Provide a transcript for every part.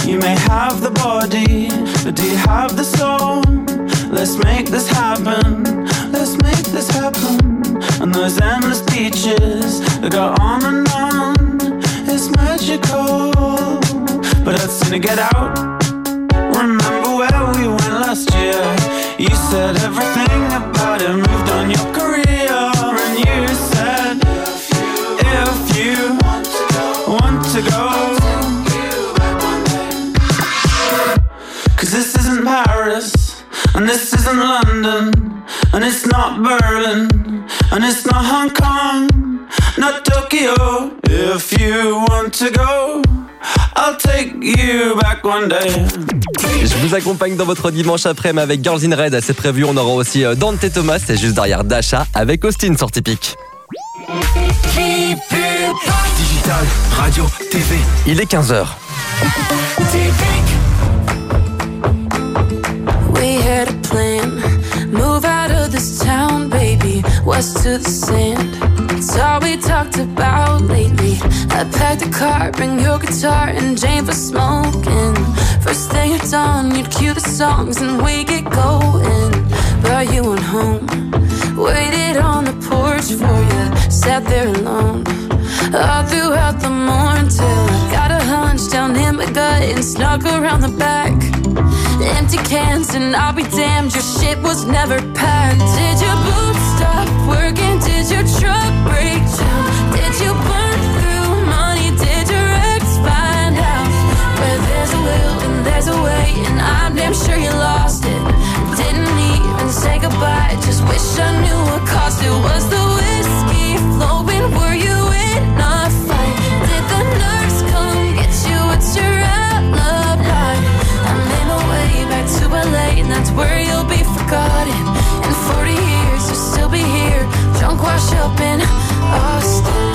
You may have the body, but do you have the soul? Let's make this happen, let's make this happen. And those endless beaches that go on and on, it's magical. But I'd sooner get out. Remember where we went last year? You said everything about it moved on your career. And you said, if you want to go, cause this isn't Paris, and this isn't London, and it's not Berlin, and it's not Hong Kong, not Tokyo. If you want to go, I'll take you back one day. Je vous accompagne dans votre dimanche après-midi avec Girls in Red. C'est prévu, on aura aussi Dante Thomas. C'est juste derrière Dasha avec Austin sur Typique. Digital, radio, TV. Il est 15h. We had a plan, move out of this town, baby, west to the sand. It's all we talked about lately. I packed a car, bring your guitar and Jane for smoking. First thing at dawn, you'd cue the songs and we get going. But you went home, waited on the porch for you, sat there alone all throughout the morning till I got a hunch down in my gut and snuck around the back. Empty cans and I'll be damned, your shit was never packed. Did your boots stop working? Did your truck break down? Did you burn through money? Did your ex find out? Where there's a will and there's a way, and I'm damn sure you lost it. Didn't even say goodbye, just wish I knew what cost it. Was the whiskey flowing? Were you in a fight? Did the nurse come get you? What's your alibi? I made my way back to LA, and that's where you'll be forgotten. In 40 years you'll still be here, drunk, washed up in Austin.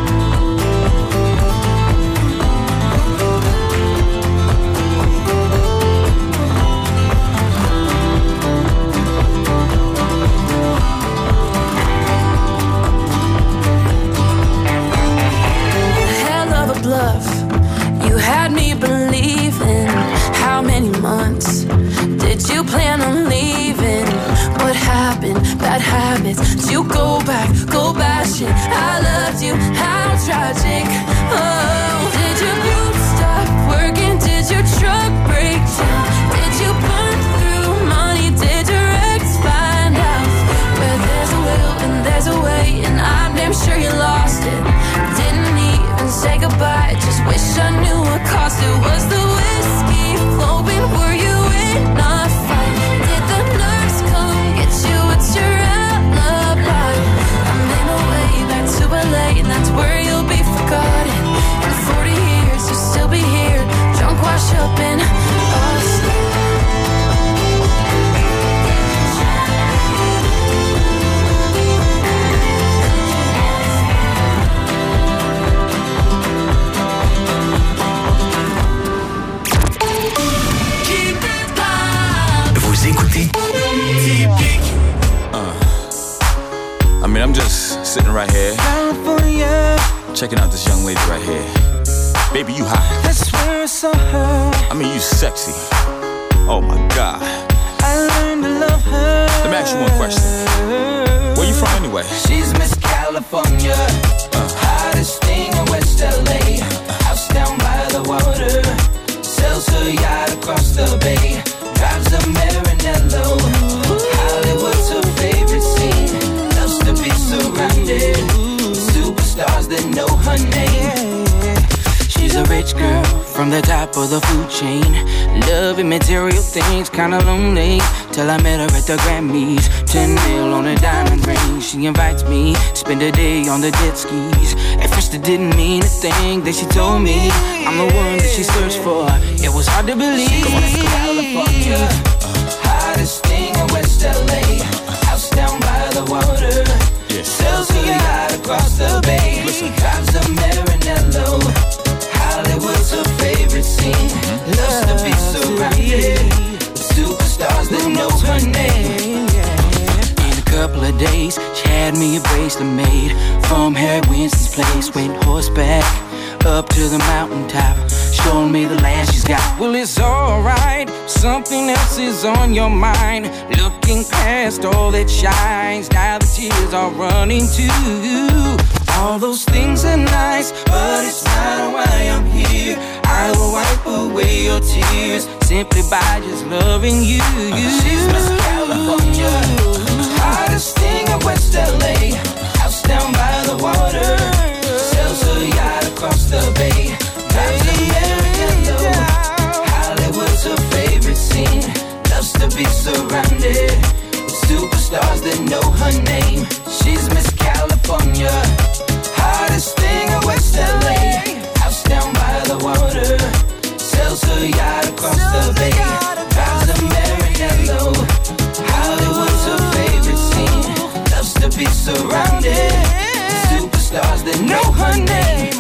Bluff, you had me believing. How many months did you plan on leaving? What happened? Bad habits. Did you go back, go bashing? I loved you, how tragic. Oh, did your boots stop working? Did your truck break down? Did you burn through money? Did your ex find out? Where there's a will and there's a way, and I'm damn sure you lost it. Didn't even say goodbye, just wish I knew what cost it. Was the whiskey flowing? Were you in a fight? Did the nurse come get you? What's your alibi? I made my way back to LA, and that's where you'll be forgotten. In 40 years you'll still be here, drunk, washed up in Austin. I mean, I'm just sitting right here, checking out this young lady right here. Baby, you hot. I swear I saw her. I mean, you sexy. Oh my God. I learned to love her. Let me ask you one question. Where you from anyway? She's Miss California, hottest thing in West LA. House down by the water, sells her yacht across the bay. Drives a Maranello. Hollywood's her favorite scene. Loves to be surrounded with superstars that know her name. She's a rich girl from the top of the food chain. Loving material things, kinda lonely. Till I met her at the Grammys. 10 mil on a diamond ring. She invites me, spend a day on the jet skis. At first it didn't mean a thing. Then she told me I'm the one that she searched for. It was hard to believe. California, hottest thing in West LA. House down by the water, sells a yacht across the bay. Drives a Maranello. Hollywood's her favorite scene. Loves to be surrounded with superstars that know her name. In a couple of days, she had me a bracelet made from Harry Winston's place. Went horseback up to the mountaintop. told me the land she's got. Well, it's alright, something else is on your mind. Looking past all that shines, now the tears are running too. All those things are nice, but it's not why I'm here. I will wipe away your tears simply by just loving you. She's Miss California, hottest thing in West LA. House down by the water, sells her yacht across the bay. Drives a Maranello, Hollywood's her favorite scene. Loves to be surrounded with superstars that know her name. She's Miss California, hottest thing in West LA. House down by the water, sells her yacht across the bay. Drives a Maranello, Hollywood's her favorite scene. Loves to be surrounded with superstars that know her name.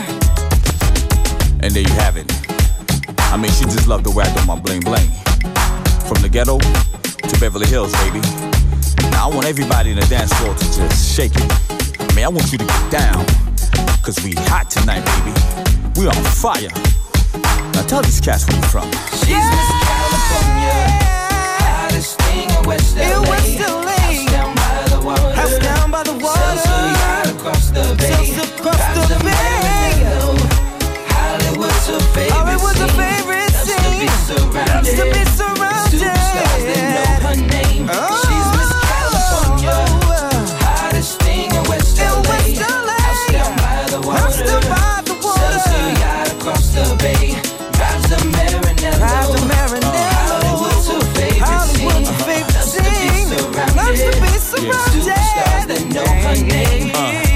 And there you have it. I mean, she just loved the way I do my bling bling. From the ghetto to Beverly Hills, baby. Now I want everybody in the dance floor to just shake it. I mean, I want you to get down, cause we hot tonight, baby. We on fire. Now tell these cats where you from. She's Miss California, hottest thing in West LA. House down by the water, House down by the water, sells her yacht across the bay. Drives a Maranello, Hollywood's her favorite scene. Loves to be surrounded, superstars that know her name. She's Miss California, hottest thing in West LA. House down by the water, sells her yacht across the bay. Drives a Maranello, Hollywood's her favorite scene. Loves to be surrounded, superstars that know her name.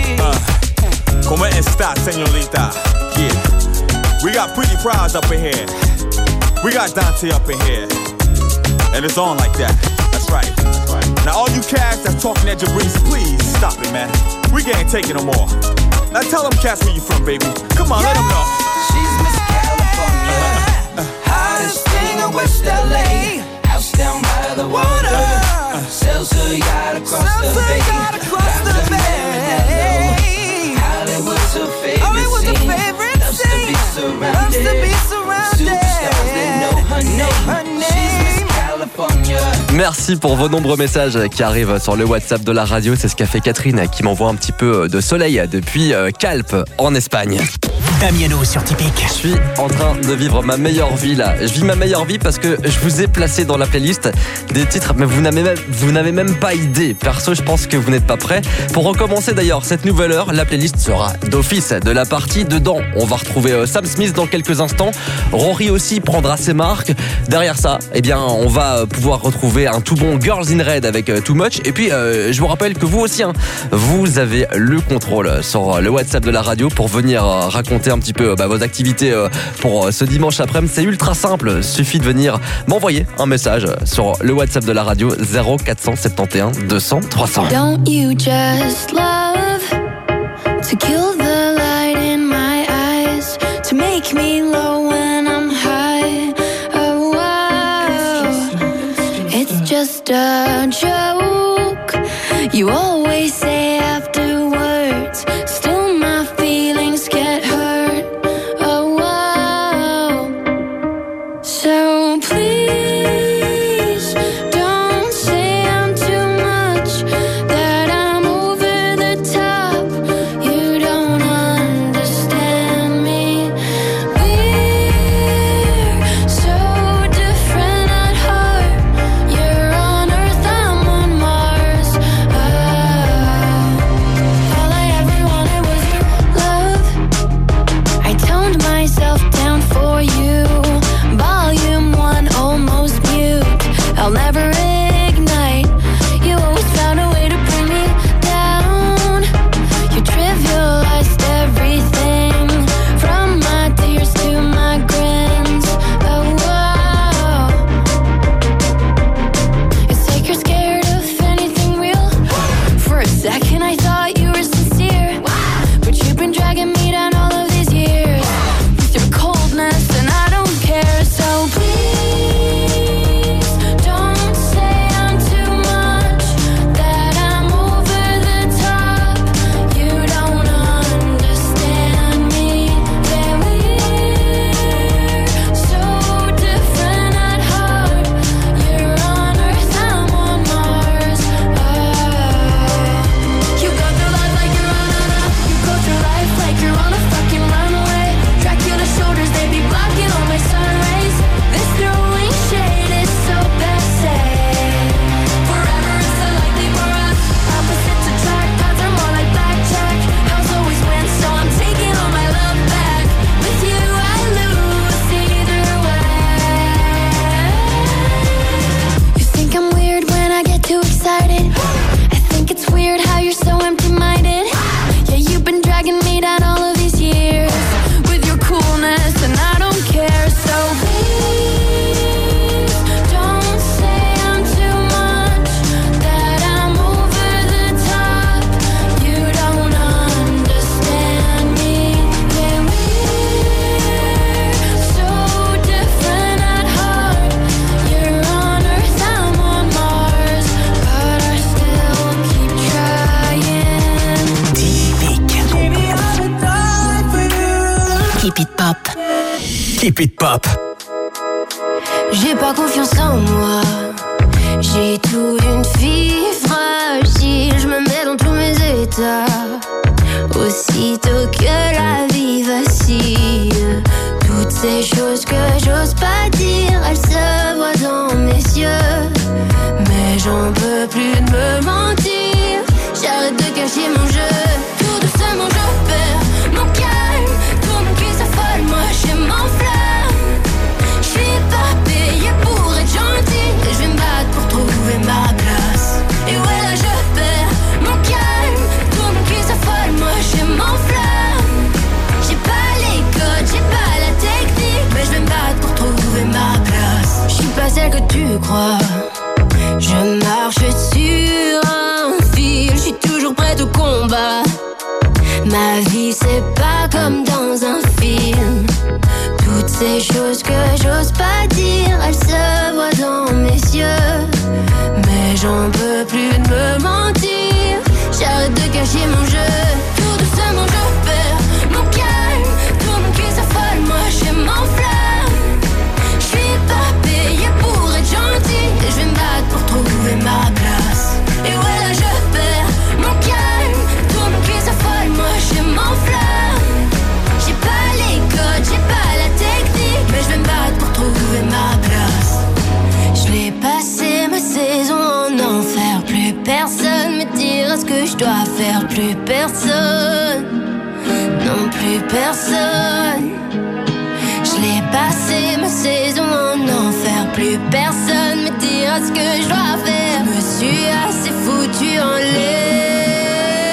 Como esta, señorita? Yeah. We got Pretty Prize up in here. We got Dante up in here. And it's on like that. That's right. Now all you cats that's talking at Jabrizi, please stop it, man. We can't take it no more. Now tell them cats where you from, baby. Come on, let them know. She's Miss California, hottest thing in West LA. House down by the water, sells her yacht across the bay. Drives a Maranello, Hollywood's her favorite scene. Loves to be surrounded, superstars that know her name. She's Miss California. Merci pour vos nombreux messages qui arrivent sur le WhatsApp de la radio. C'est ce qu'a fait Catherine qui m'envoie un petit peu de soleil depuis Calpe en Espagne. Damiano sur Typique. Je suis en train de vivre ma meilleure vie là. Je vis ma meilleure vie parce que je vous ai placé dans la playlist des titres, mais vous n'avez même pas idée. Perso, je pense que vous n'êtes pas prêts. Pour recommencer d'ailleurs cette nouvelle heure, la playlist sera d'office de la partie. Dedans, on va retrouver Sam Smith dans quelques instants. Rory aussi prendra ses marques. Derrière ça, eh bien, on va pouvoir retrouver un tout bon Girls in Red avec Too Much. Et puis, je vous rappelle que vous aussi, vous avez le contrôle sur le WhatsApp de la radio pour venir raconter un petit peu vos activités pour ce dimanche après-midi. C'est ultra simple, suffit de venir m'envoyer un message sur le WhatsApp de la radio 0471 200 300. Don't you just love to kill the light in my eyes, to make me low when I'm high? Oh wow, it's just a joke. You always say afterwards, still my feelings get hurt. Oh wow, so please don't say I'm too much, that I'm over the top. You don't understand me. We're so different at heart. You're on Earth, I'm on Mars. Keep it pop. J'ai pas confiance en moi. J'ai tout d'une fille fragile. Je me mets dans tous mes états. Aussitôt que la vie vacille, toutes ces choses que j'ose pas dire, elles se voient dans mes yeux. Mais j'en peux plus de me mentir. J'arrête de cacher mon jeu. Tout doucement je perds mon calme. Tout mon cul s'affole, moi je m'enflamme. Je suis pas payée pour être gentille. Et je vais me battre pour trouver ma place. Et ouais là je perds mon calme. Tout mon cul s'affole, moi je m'enflamme. J'ai pas les codes, j'ai pas la technique. Mais je vais me battre pour trouver ma place. Je suis pas celle que tu crois. Je marche sur un fil, je suis toujours prête au combat. Ma vie c'est pas comme dans un film. Toutes ces choses que j'ose pas dire, elles se voient dans mes yeux. Mais j'en peux plus de me mentir. J'arrête de cacher mon jeu. Tout doucement je perds mon calme. Tout mon cul s'affole, moi je m'enflamme. Je suis pas payée pour être gentille. Et je vais me battre pour trouver ma place. Et ouais là je perds mon calme. Tout mon cul s'affole, moi je m'enflamme. J'ai pas les codes, j'ai pas la technique. Mais je vais me battre pour trouver ma place. Je l'ai passé ma saison en enfer. Plus personne me dira ce que je dois faire. Plus personne, non plus personne. Je l'ai passé ma saison en enfer. Plus personne me dira ce que je dois faire. Je me suis assez foutu en l'air.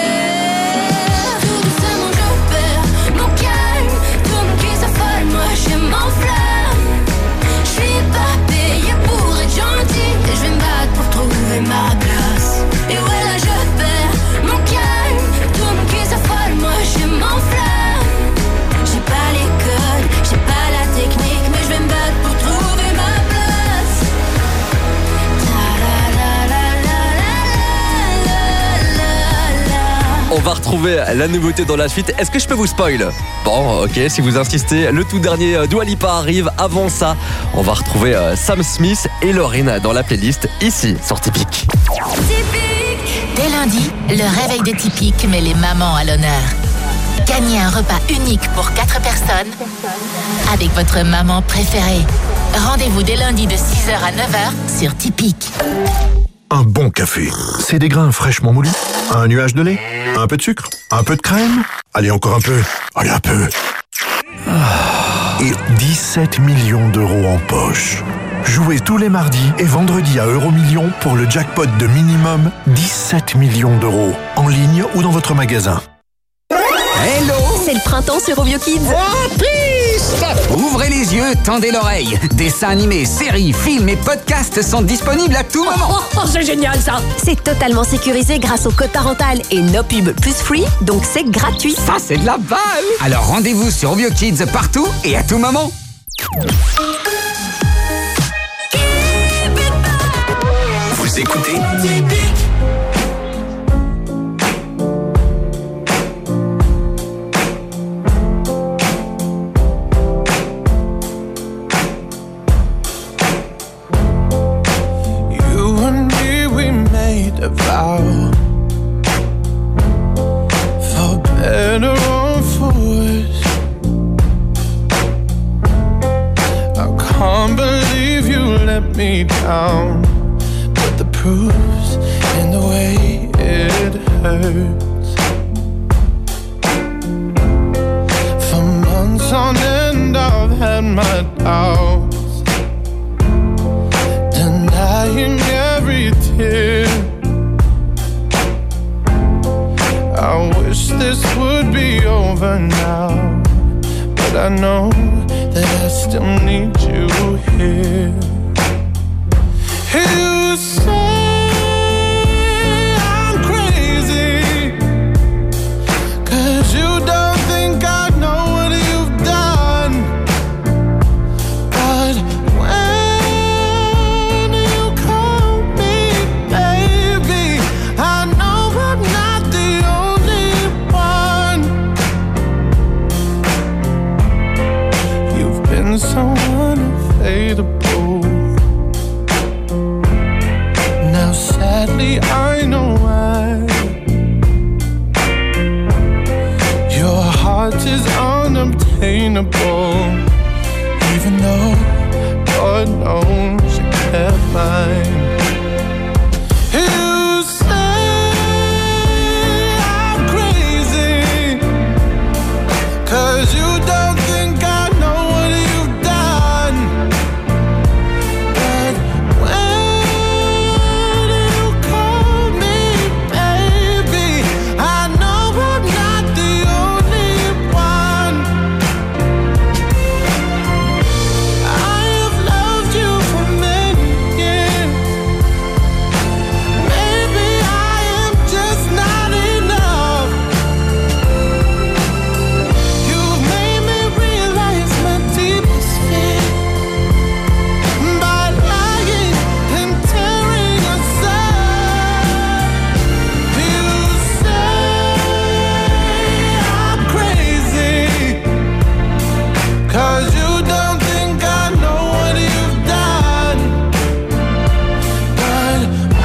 Tout doucement je perds mon calme. Tout mon cul s'affole, moi je m'enflamme. Je suis pas payée pour être gentille. Et je vais me battre pour trouver ma place. Et ouais là je perds mon calme. Tout mon cul s'affole, moi je m'enflamme. J'ai pas les codes, j'ai pas la technique. Mais je vais me battre pour trouver ma place. On va retrouver la nouveauté dans la suite. Est-ce que je peux vous spoil? Bon, ok, si vous insistez. Le tout dernier Dua Lipa arrive. Avant ça, on va retrouver Sam Smith et Lauryn dans la playlist ici sur Typique. Dès lundi, le réveil de Typique met les mamans à l'honneur. Gagnez un repas unique pour 4 personnes avec votre maman préférée. Rendez-vous dès lundi de 6h à 9h sur Typique. Un bon café, c'est des grains fraîchement moulus, un nuage de lait, un peu de sucre, un peu de crème. Allez, encore un peu. Allez, un peu. Et 17 millions d'euros en poche. Jouez tous les mardis et vendredis à Euromillions pour le jackpot de minimum 17 millions d'euros. En ligne ou dans votre magasin. Hello! C'est le printemps sur Ovio Kids. Oh, piste! Ouvrez les yeux, tendez l'oreille. Dessins animés, séries, films et podcasts sont disponibles à tout moment. C'est génial ça! C'est totalement sécurisé grâce au code parental et No Pub Plus Free, donc c'est gratuit. Ça, c'est de la balle! Alors rendez-vous sur Ovio Kids partout et à tout moment. Vous écoutez a vow, for better or for worse. I can't believe you let me down, but the proof's in the way it hurts. For months on end I've had my doubts, denying every tear. I wish this would be over now, but I know that I still need you here. You say I'm crazy, 'cause you don't think I know what you've done. But when you call me baby, I know I'm not the only one. You've find someone available. Now sadly I know why. Your heart is unobtainable, even though God knows you kept mine. You say I'm crazy, 'cause you don't think I know what you've done. But when you call me baby, I know I'm not the only one. I have loved you for many years. Maybe I am just not enough. You've made me realize my deepest fear by lying and tearing us up. You say I'm crazy, 'cause you don't think I know what you've done. But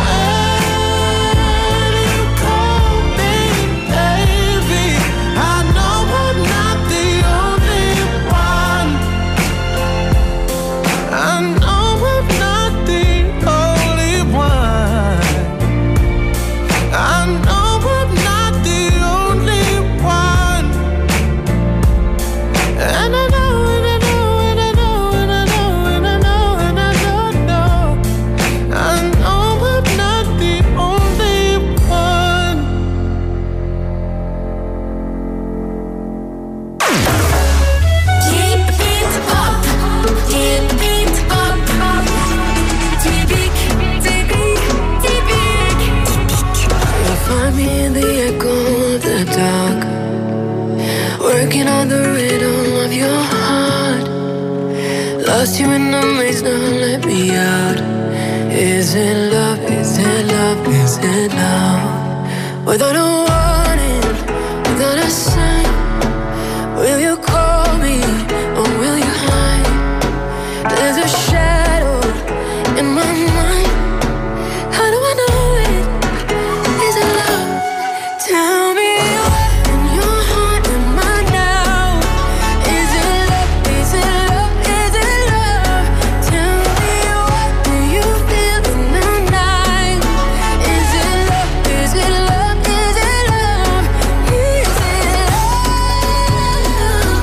when you call me baby, I know I'm not the only one. I know I'm not the only one. I know I'm not the only one. And I know, and I know, and I know, and I know, and I know, and I don't know. I know I'm not the only one. Keep it up, keep it up. Typique, typique, typique. You'll find me in the echo of the dark, working on the rhythm of your heart. Lost you in the maze, now let me out. Is it love, is it love, is it love? Without a warning, without a sign, will you call me or will you hide? There's a shadow in my mind. How do I know it? Is it love? Tell me what in your heart am I now? Is it love? Is it love? Is it love? Tell me what do you feel in the night? Is it love? Is it love? Is it love? Is it love?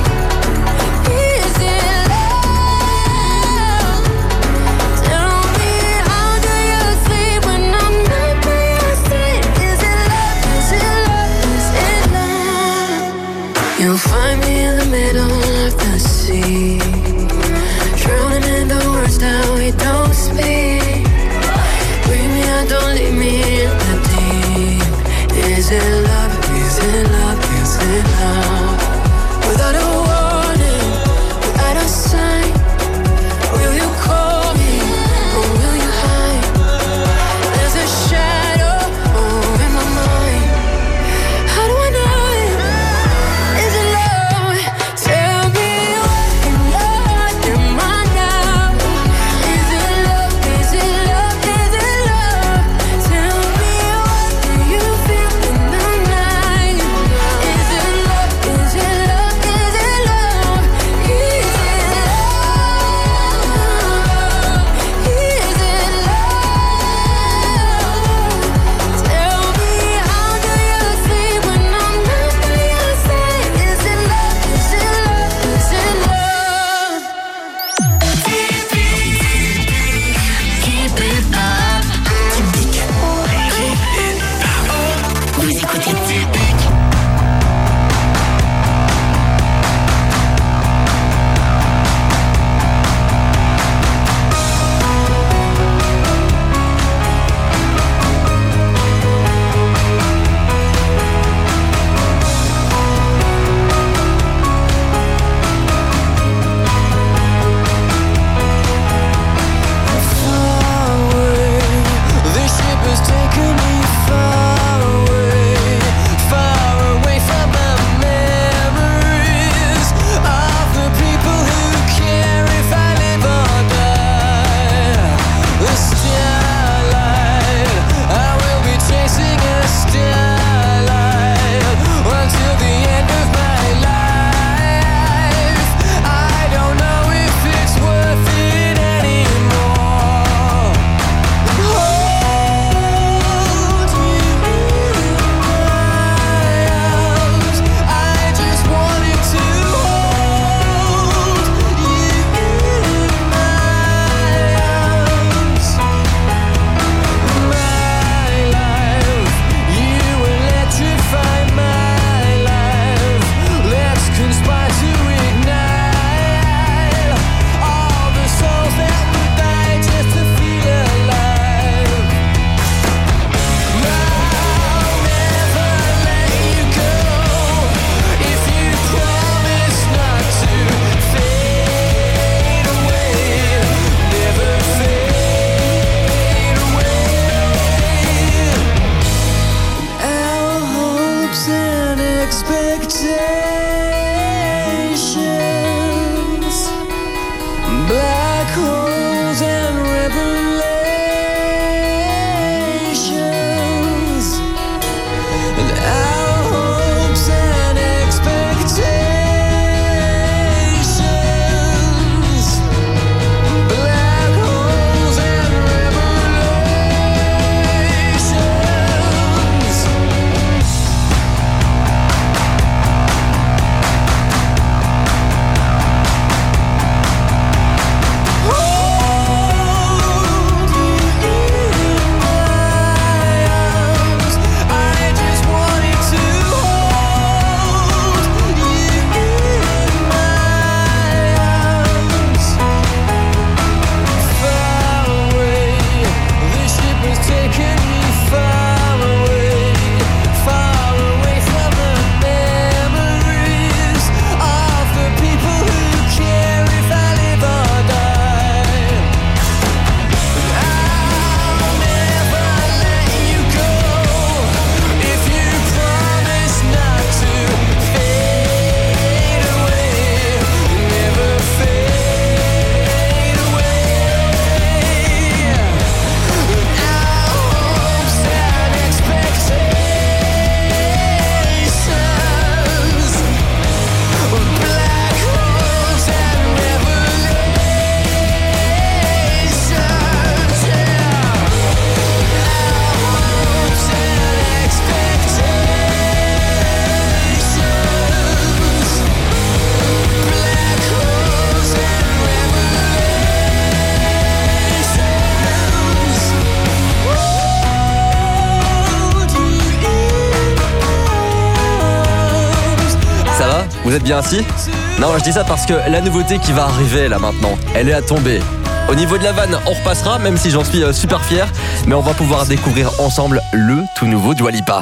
êtes bien assis? Non, je dis ça parce que la nouveauté qui va arriver là maintenant, elle est à tomber. Au niveau de la vanne, on repassera, même si j'en suis super fier. Mais on va pouvoir découvrir ensemble le tout nouveau Dua Lipa.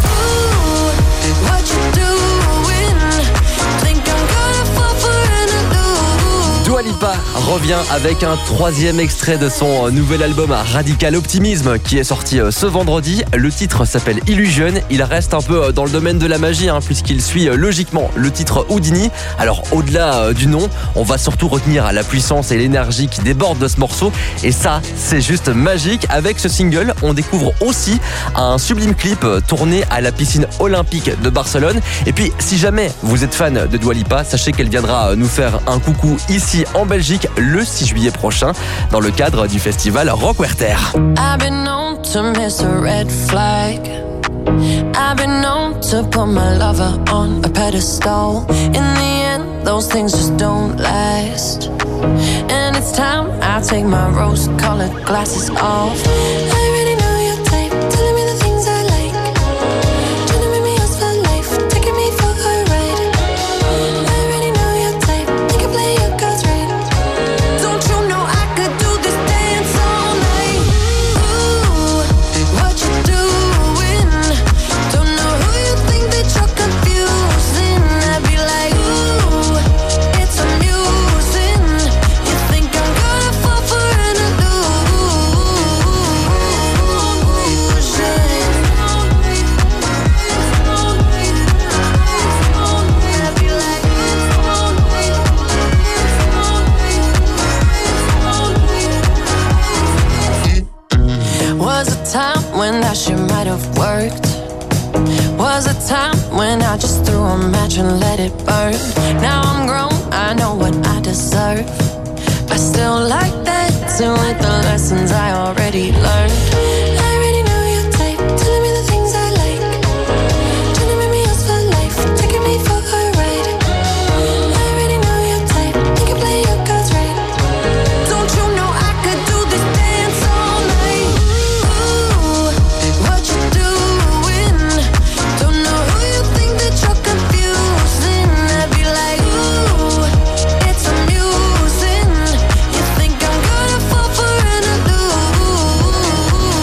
Dua Lipa revient avec un 3e extrait de son nouvel album Radical Optimism qui est sorti ce vendredi. Le titre s'appelle Illusion. Il reste un peu dans le domaine de la magie puisqu'il suit logiquement le titre Houdini. Alors au-delà du nom, on va surtout retenir la puissance et l'énergie qui débordent de ce morceau. Et ça, c'est juste magique. Avec ce single, on découvre aussi un sublime clip tourné à la piscine olympique de Barcelone. Et puis, si jamais vous êtes fan de Dua Lipa, sachez qu'elle viendra nous faire un coucou ici en Belgique le 6 juillet prochain dans le cadre du festival Rock Werther. I've been known to miss a red flag. I've been known to put my lover on a pedestal. In the end, those things just don't last. And it's time I take my rose-colored glasses off. I already know your type, telling me the things I like. Trying to make me yours for life, taking me for a ride. I already know your type, you can play your cards right. Don't you know I could do this dance all night? Ooh, what you doing? Don't know who you think that you're confusing. I'd be like, ooh, it's amusing. You think I'm gonna fall for an Was a time when that shit might have worked. Was a time when I just threw a match and let it burn. Now I'm grown, I know what I deserve. I still like dancing with the lessons I already learned. I already know your type, telling me the things I like. Trying to make me yours for life, taking me for a ride. I already know your type, you can play your cards right. Don't you know I could do this dance all night? Ooh, what you doing? Don't know who you think that you're confusing. I'd be like, ooh, it's amusing. You think I'm gonna fall for an illusion?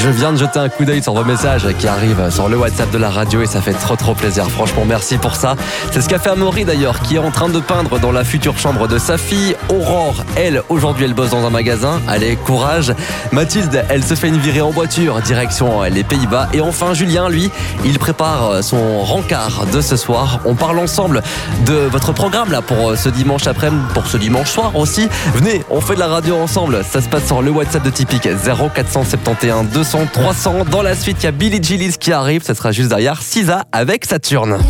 Je viens de jeter un coup d'œil sur vos messages qui arrivent sur le WhatsApp de la radio et ça fait trop plaisir. Franchement, merci pour ça. C'est ce qu'a fait Amaury d'ailleurs, qui est en train de peindre dans la future chambre de sa fille. Aurore, elle, aujourd'hui, elle bosse dans un magasin. Allez, courage. Mathilde, elle se fait une virée en voiture, direction les Pays-Bas. Et enfin, Julien, lui, il prépare son rencard de ce soir. On parle ensemble de votre programme là pour ce dimanche après-midi, pour ce dimanche soir aussi. Venez, on fait de la radio ensemble. Ça se passe sur le WhatsApp de Tipeee 0471 200 300. Dans la suite, il y a Billie Gillis qui arrive. Ça sera juste derrière SZA avec Saturne.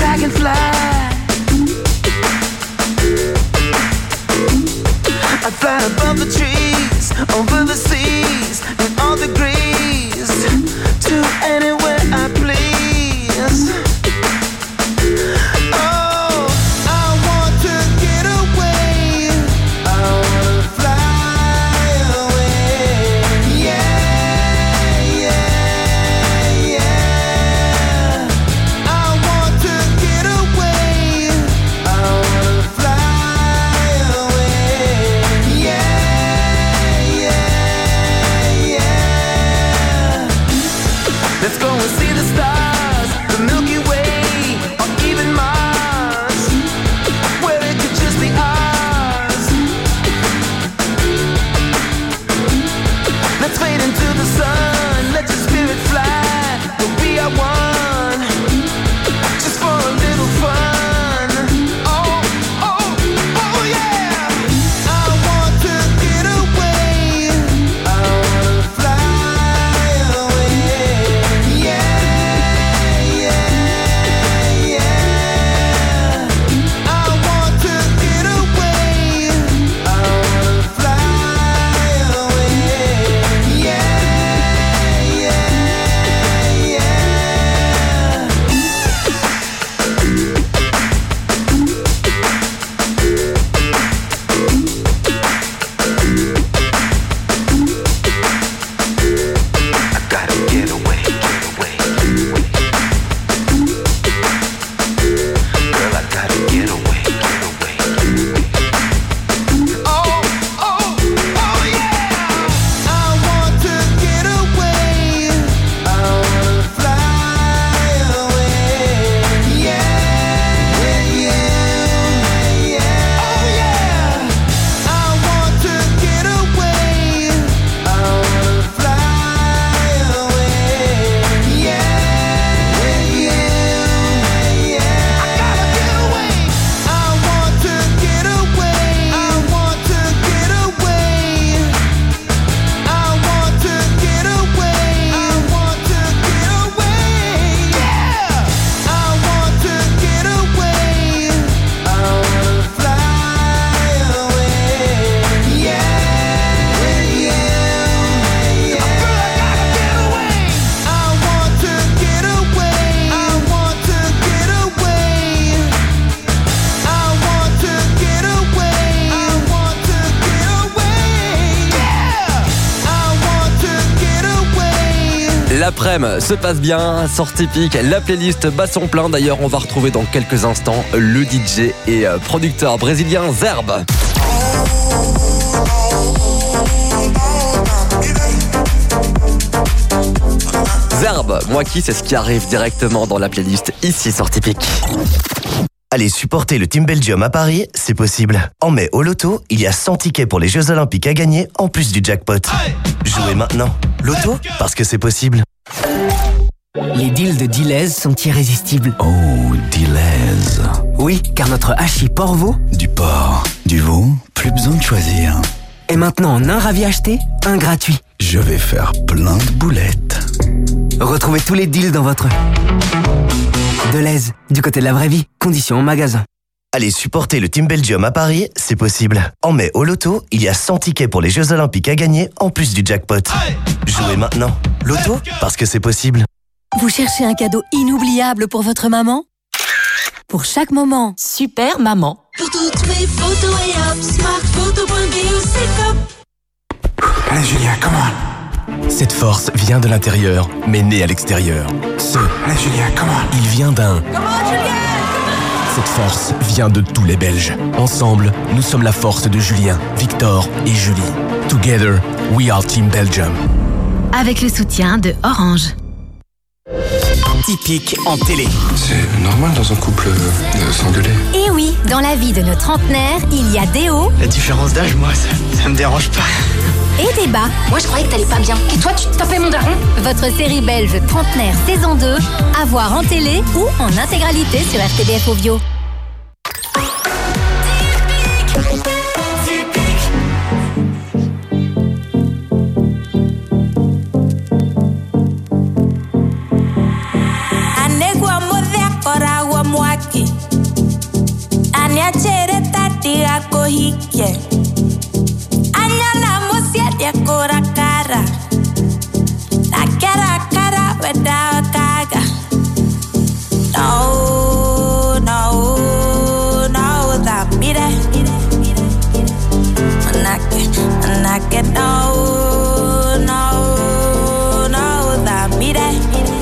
I can fly. I fly above the trees, over the seas, in all degrees, to anywhere I please. Oh, I want to get away. I wanna fly away. Yeah, yeah, yeah. I want to get away. I wanna fly away. Yeah, yeah, yeah. Let's go and see the stars, the Milky Way, or even Mars, where it could just be ours. Let's fade into the sun, let your spirit fly, we'll be our one, just for a little fun. Oh, oh, oh yeah. I want to get away. I wanna fly away. Yeah, yeah, yeah. I want to get away. I wanna fly away. Yeah, yeah, yeah. I gotta get away, get away. Girl, I gotta get away, get away. Oh, oh, oh yeah. I want to get away. I wanna fly away. Yeah, yeah, yeah. Oh yeah. I want to get away. I wanna fly away. Yeah, yeah, yeah. I gotta get away. I want to get away. I want to get away. I want to get away. I want to get away. Yeah. I want to get away. I wanna fly away. Yeah, yeah, yeah. Girl, I gotta get away. I want to get away. I want to get away. I want to get away. I want to get away. Yeah. I want to get away. L'après-midi se passe bien, sortie pique, la playlist bat son plein. D'ailleurs, on va retrouver dans quelques instants le DJ et producteur brésilien Zerb. Zerb, moi qui, c'est ce qui arrive directement dans la playlist ici sortie pique. Allez supporter le Team Belgium à Paris, c'est possible. En mai, au loto, il y a 100 tickets pour les Jeux Olympiques à gagner, en plus du jackpot. Jouez maintenant. Loto, parce que c'est possible. Les deals de Deleuze sont irrésistibles. Oh, Deleuze. Oui, car notre hachis Porvo Du porc, du veau, plus besoin de choisir. est maintenant en un ravi acheté, un gratuit. Je vais faire plein de boulettes. Retrouvez tous les deals dans votre Deleuze, du côté de la vraie vie. Conditions en magasin. Allez supporter le Team Belgium à Paris, c'est possible. En mai, au loto, il y a 100 tickets pour les Jeux Olympiques à gagner, en plus du jackpot. Jouez maintenant. Loto, parce que c'est possible. Vous cherchez un cadeau inoubliable pour votre maman ? Pour chaque moment, Super Maman. Pour toutes mes photos et hop, smartphoto.be, c'est top. Allez Julien, come on. Cette force vient de l'intérieur, mais née à l'extérieur. Allez Julien, come on. Il vient d'un... Cette force vient de tous les Belges. Ensemble, nous sommes la force de Julien, Victor et Julie. Together, we are Team Belgium. Avec le soutien de Orange. Typique en télé. C'est normal dans un couple de s'engueuler. Et oui, dans la vie de nos trentenaires, il y a des hauts. La différence d'âge, moi, ça me dérange pas. Et des bas. Moi, je croyais que t'allais pas bien. Et toi, tu te tapais mon daron. Votre série belge Trentenaire saison 2, à voir en télé ou en intégralité sur RTBF Ovio. hike. Anyala musiet kora kara. La kara without kaga. No, that mire. Manake, no, that mire.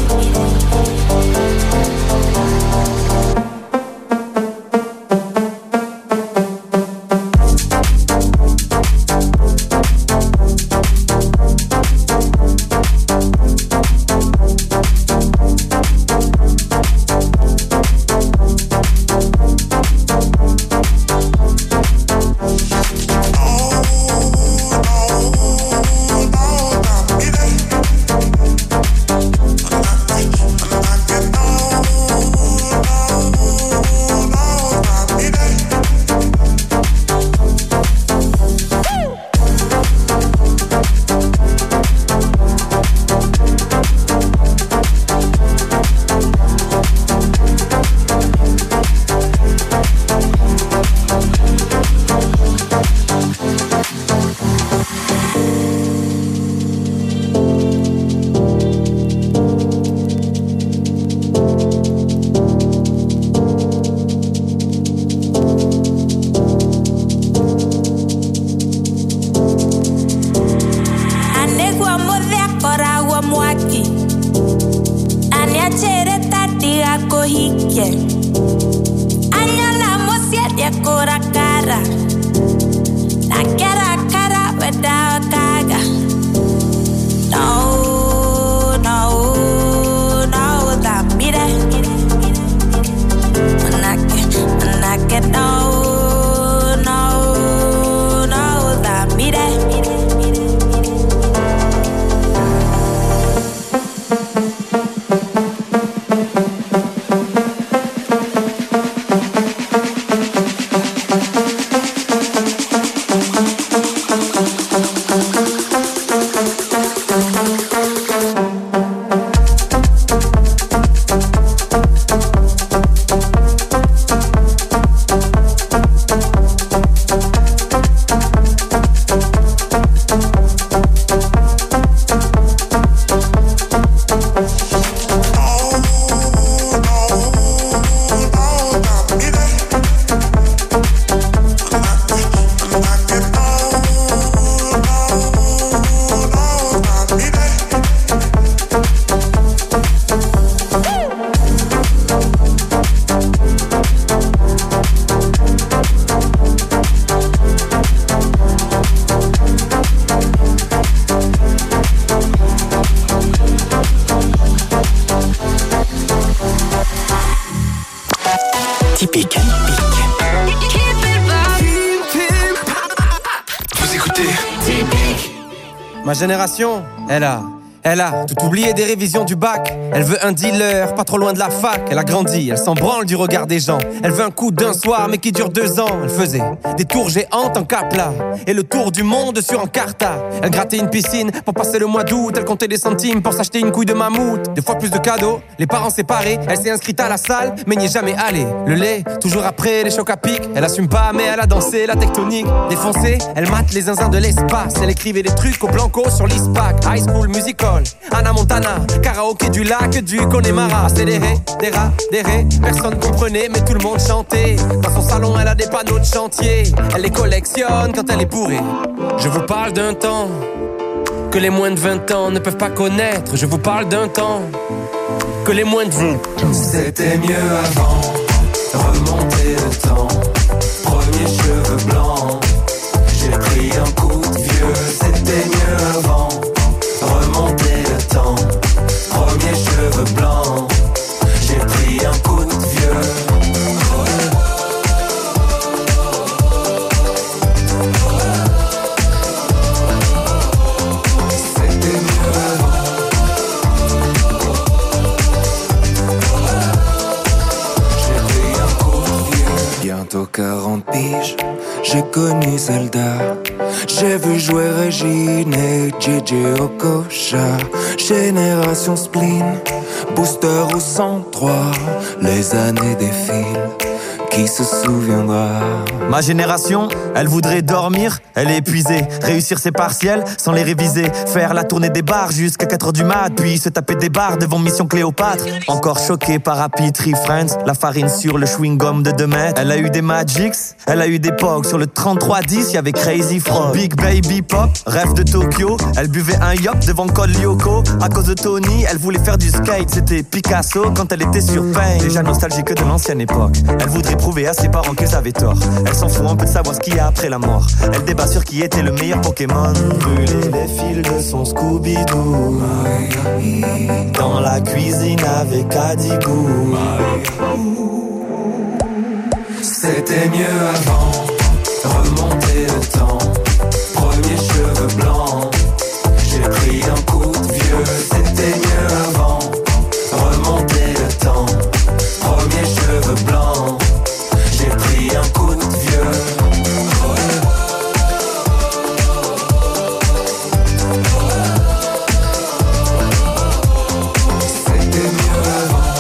Ma génération, elle a tout oublié des révisions du bac. Elle veut un dealer, pas trop loin de la fac. Elle a grandi, elle s'en branle du regard des gens. Elle veut un coup d'un soir, mais qui dure 2 ans. Elle faisait des tours géantes en Capla et le tour du monde sur Encarta. Elle grattait une piscine pour passer le mois d'août. Elle comptait des centimes pour s'acheter une couille de mammouth. 2 fois plus de cadeaux, les parents séparés. Elle s'est inscrite à la salle, mais n'y est jamais allée. Le lait, toujours après les chocs à pic. Elle assume pas, mais elle a dansé la tectonique. Défoncée, elle mate les zinzins de l'espace. Elle écrivait des trucs au blanco sur l'ISPAC. High School Musical, Anna Montana, karaoké du lac du Connemara. Accéléré, déré, personne comprenait mais tout le monde chantait. Dans son salon elle a des panneaux de chantier. Elle les collectionne quand elle est bourrée. Je vous parle d'un temps que les moins de 20 ans ne peuvent pas connaître. Je vous parle d'un temps que les moins de 20 ans. C'était mieux avant, remonter le temps. Premier cheveux blancs, j'ai pris un coup de vieux. C'était mieux avant, remonter le temps. Premier cheveux blancs, j'ai pris un coup de vieux. C'était mieux avant. J'ai pris un coup de vieux. Bientôt 40 piges, j'ai connu Zelda. J'ai vu jouer Régine et JJ Okocha. Génération spleen, booster au 103. Les années défilent, qui se souviendra? Ma génération, elle voudrait dormir, elle est épuisée. Réussir ses partiels sans les réviser. Faire la tournée des bars jusqu'à 4h du mat. Puis se taper des bars devant Mission Cléopâtre. Encore choqué par Happy Tree Friends. La farine sur le chewing-gum de 2 mètres. Elle a eu des Magics, elle a eu des Pogs. Sur le 3310, y'avait Crazy Frog. Big Baby Pop, rêve de Tokyo. Elle buvait un yop devant Col Lyoko. À cause de Tony, elle voulait faire du skate. C'était Picasso quand elle était sur Pain. Déjà nostalgique de l'ancienne époque. Elle voudrait prouver à ses parents qu'ils avaient tort. Elle s'en fout un peu de savoir ce qu'il y a après la mort. Elle débat sur qui était le meilleur Pokémon. Brûler les fils de son Scooby-Doo. Dans la cuisine avec Adigou. C'était mieux avant, remonter le temps. Premier cheveux blancs, j'ai pris un coup de vieux. C'était mieux avant, remonter le temps. Premier cheveux blancs, j'ai pris un coup de vieux. C'était mieux avant.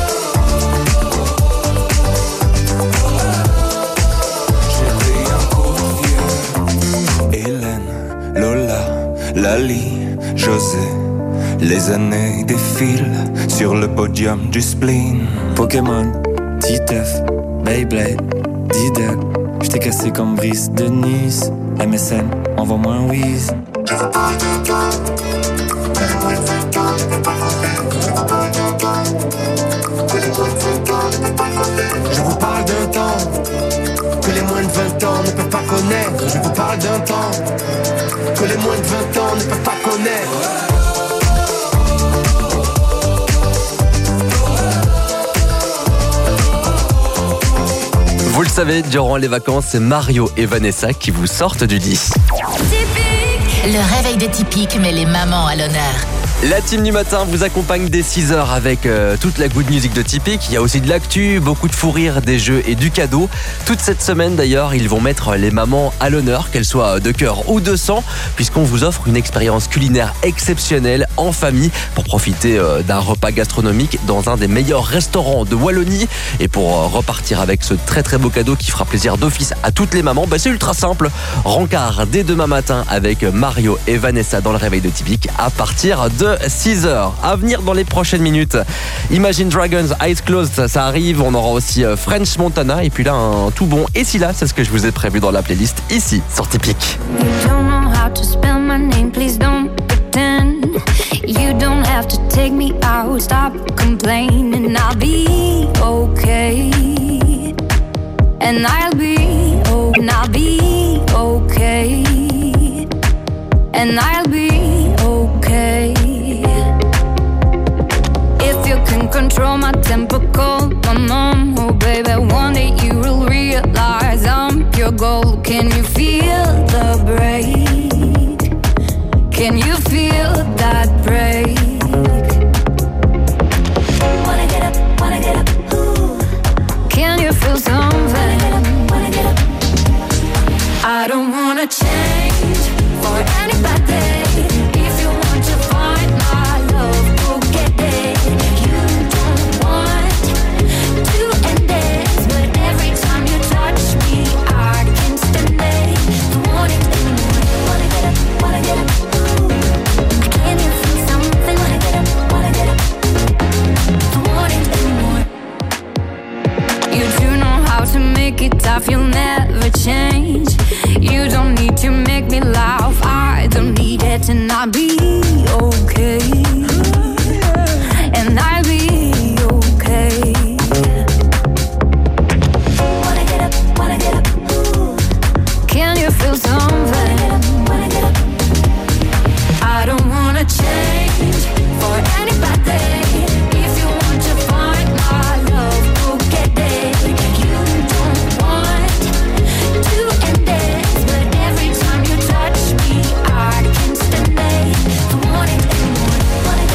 J'ai pris un coup de vieux. Hélène, Lola, Lali, José. Les années défilent sur le podium du spleen. Pokémon, Titeuf, Beyblade, Diddle. J't'ai cassé comme Brice de Nice. MSN, envoie-moi un whiz. Je vous parle d'un temps que les moins de 20 ans ne peuvent pas connaître. Je vous parle d'un temps que les moins de 20 ans ne peuvent pas connaître. Vous le savez, durant les vacances, c'est Mario et Vanessa qui vous sortent du 10. Le réveil des typiques met les mamans à l'honneur. La team du matin vous accompagne dès 6h avec toute la good music de Typique. Il y a aussi de l'actu, beaucoup de fou rire, des jeux et du cadeau. Toute cette semaine d'ailleurs, ils vont mettre les mamans à l'honneur, qu'elles soient de cœur ou de sang, puisqu'on vous offre une expérience culinaire exceptionnelle en famille pour profiter d'un repas gastronomique dans un des meilleurs restaurants de Wallonie. Et pour repartir avec ce très très beau cadeau qui fera plaisir d'office à toutes les mamans, c'est ultra simple. Rencard dès demain matin avec Mario et Vanessa dans le réveil de Typique à partir de 6h. À venir dans les prochaines minutes, Imagine Dragons, Eyes Closed, ça arrive. On aura aussi French Montana et puis là un tout bon Et si là, c'est ce que je vous ai prévu dans la playlist ici sur Typique. You don't know how to spell my name, please don't pretend. You don't have to take me out, stop complaining. I'll be okay. And I'll be okay. And I'll be okay. And I'll be okay. If you can control my temper, call my mom. Oh baby, one day you will realize I'm your goal. Can you feel the break? Can you feel that break? Wanna get up, ooh. Can you feel something? Wanna get up. I don't wanna change for anybody. If you want to find my love, go get it. You don't want to end it, but every time you touch me, I can't stand it. Don't want it anymore. Wanna get up, ooh. Can you feel something? Wanna get up, don't want it anymore. You do know how to make it tough, you'll never change. You don't need to make me laugh, I don't need it, and I'll be okay. And I'll be okay. Wanna get up, ooh. Can you feel something? Wanna get up. I don't wanna change for anybody. If you want to find my love, go get it. You don't want to end it, but every time you touch me, I can't stand it. Don't want it anymore. Wanna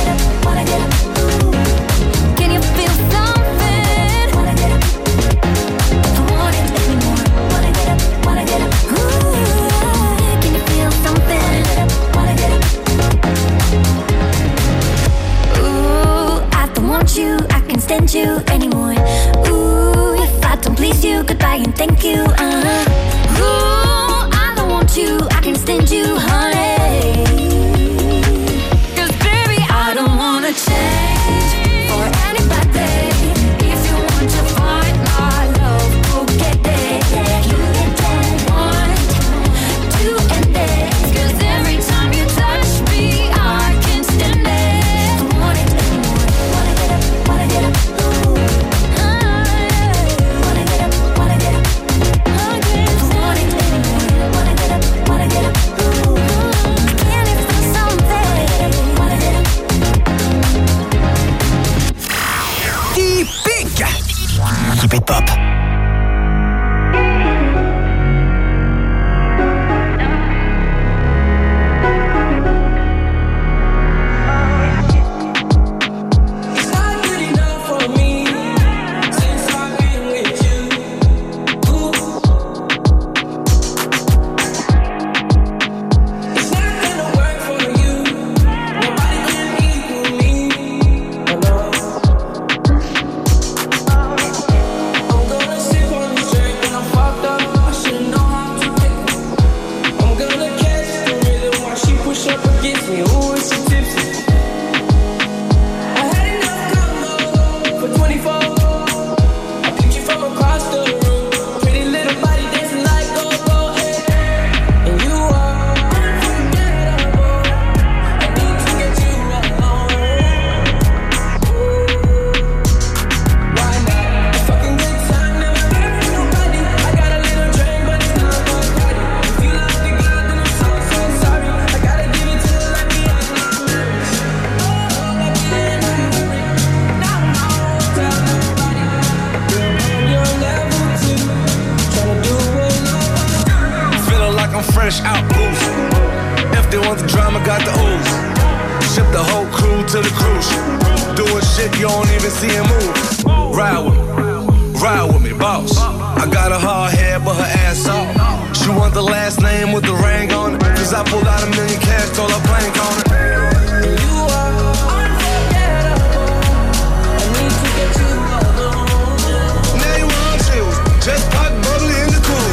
fresh out boost. If they want the drama, got the ooze. Ship the whole crew to the cruise. Doing shit you don't even see him move. Ride with me, boss. I got a hard head, but her ass off. She want the last name with the ring on it. Cause I pulled out $1 million cash, told her plank on it. And you are unforgettable. I need to get you alone. Now you want chills, just pop bubbly in the cool.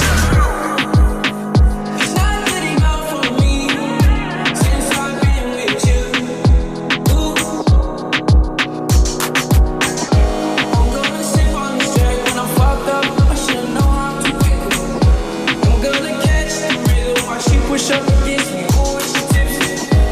It's not good enough for me since I've been with you. Ooh. I'm gonna sip on this drink when I'm fucked up. I should know how to pick it. I'm gonna catch the rhythm while she push up against me. Ooh, she tipsy.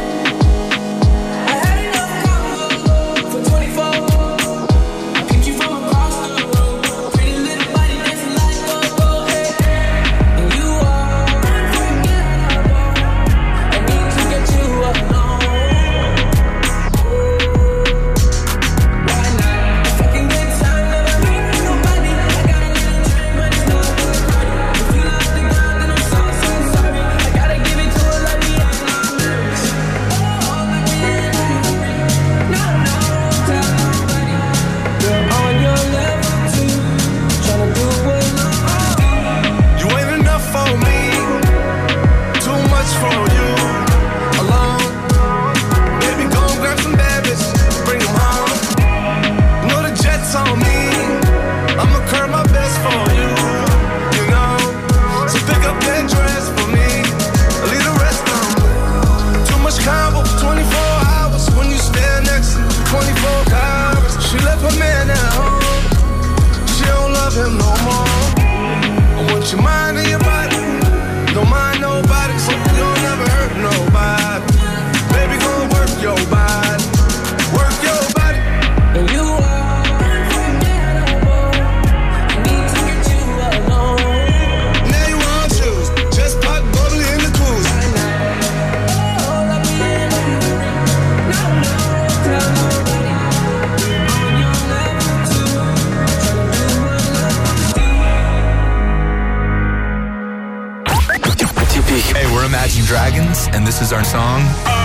I had enough combo for 24. I picked you from across the road. Pretty little body dancing like go-go, hey. And you are unforgettable. I need to get you alone. Why not? Fucking good time, never meet nobody. I got a little dream, but it's not good party. If you love the girl, then I'm so sorry. I gotta give it to her like me and I'm nervous. Oh, like me and I'm nervous. No, tell nobody. You're on your level too. Tryna do what you ain't enough for me. Too much for you. Alone. Baby, go and grab some babies. Bring them home. Know the jet's on me. I'ma curb my best for you. You know. So pick up that dress for me. Leave the rest on me. Too much combo. 24 hours. When you stand next to me. 24 hours. She left her man at home. She don't love him no more. I want your mind and your body. Don't mind nobody, so you'll never hurt nobody. Baby, gon' work your body. Work your body. And you are unforgettable. I need to get you alone. Now you want shoes. Just pop bubbly in the cruise. Oh, like me and I'm no, tell nobody. On your level too. Tryna do what love do. Hey, we're Imagine Dragons, and this is our song.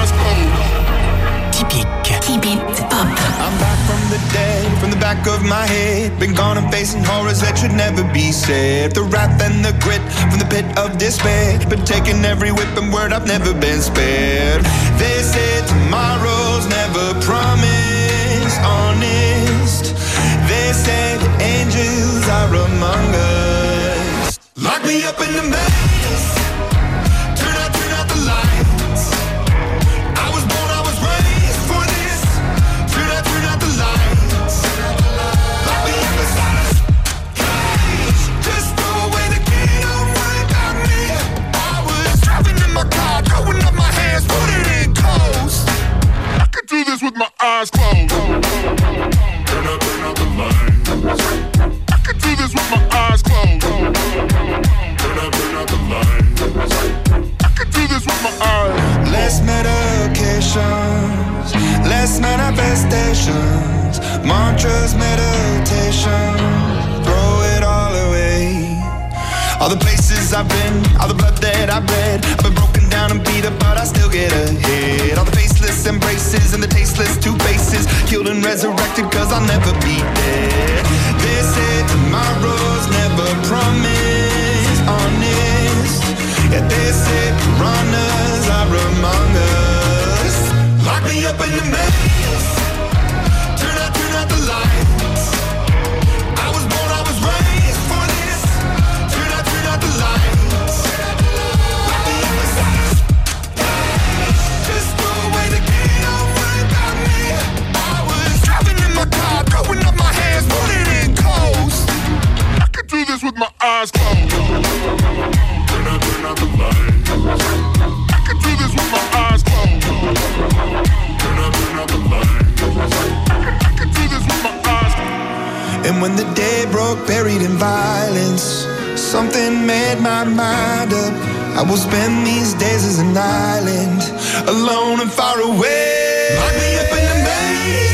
Typique. Typique pop. I'm back from the dead, from the back of my head. Been gone and facing horrors that should never be said. The wrath and the grit from the pit of despair. Been taking every whip and word, I've never been spared. They say tomorrow's never promised, honest. They say the angels are among us. Lock me up in the maze. Turn out the lights. I was born, I was raised for this. Turn out the lights. Lock me up inside a cage. Just throw away the key, don't worry about me. I was driving in my car, throwing up my hands, put it in coast. I could do this with my eyes closed. Turn out the lights. I could do this with my eyes closed. Turn out the lights. All the places I've been, all the blood that I've bled. I've been broken down and beat up, but I still get ahead. All the faceless embraces and the tasteless two faces, killed and resurrected, cause I'll never be dead. They say tomorrow's never promised, honest. Yeah, they say piranhas are among us. Lock me up in the maze, turn out the lights. I was born, I was raised for this. Turn out the lights. Lock me up inside. Just throw away the key, don't worry about me. I was driving in my car, throwing up my hands, pulling in close. I could do this with my eyes closed. Turn out the lights. I could do this with my eyes closed. Turn out the lights. I could do this with my eyes closed. And when the day broke, buried in violence, something made my mind up. I will spend these days as an island, alone and far away. Lock me up in the maze,